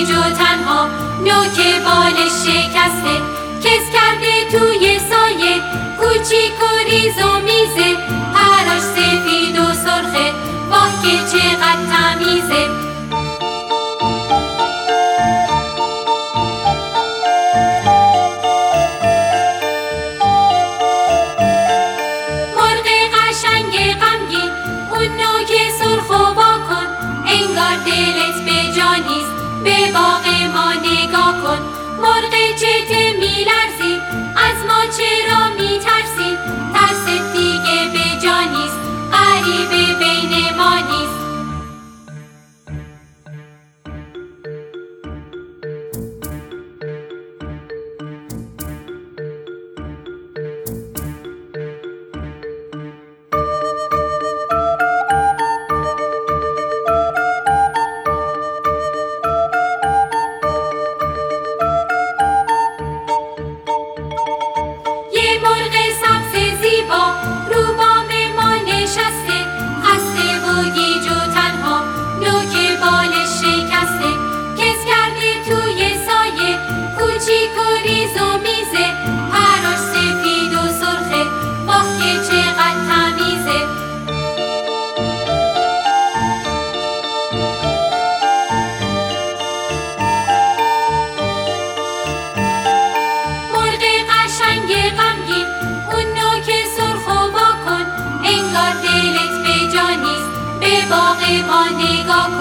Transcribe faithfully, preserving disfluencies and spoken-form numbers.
گیج و تنها، نوک بالش شکسته، کس کرده توی سایه، کوچیک و ریز و میزه، پراش سفید و سرخه، واه که چقدر تمیزه. مرغ قشنگ غمگین، اون نوک سرخ و واکن، انگار دلت به جا نیست، به باغ ما نگاه کن. مرغ چته میلرزی، از ما چرا میترسی؟ ترست دیگه به جا نیست، غریبه بین ما نیست. یه مرغ سبز زیبا رو بام ما نشسته، خسته و گیج و تنها، نوک بالش شکسته، کس کرده توی سایه، کوچیک و ریز و میزه، پراش سفید و سرخه، واه که چقدر تمیزه. مرغ قشنگ غمگین، اون نوک سرخ و واکن، انگار دلت به جا نیست، به باغ ما نگاه کن.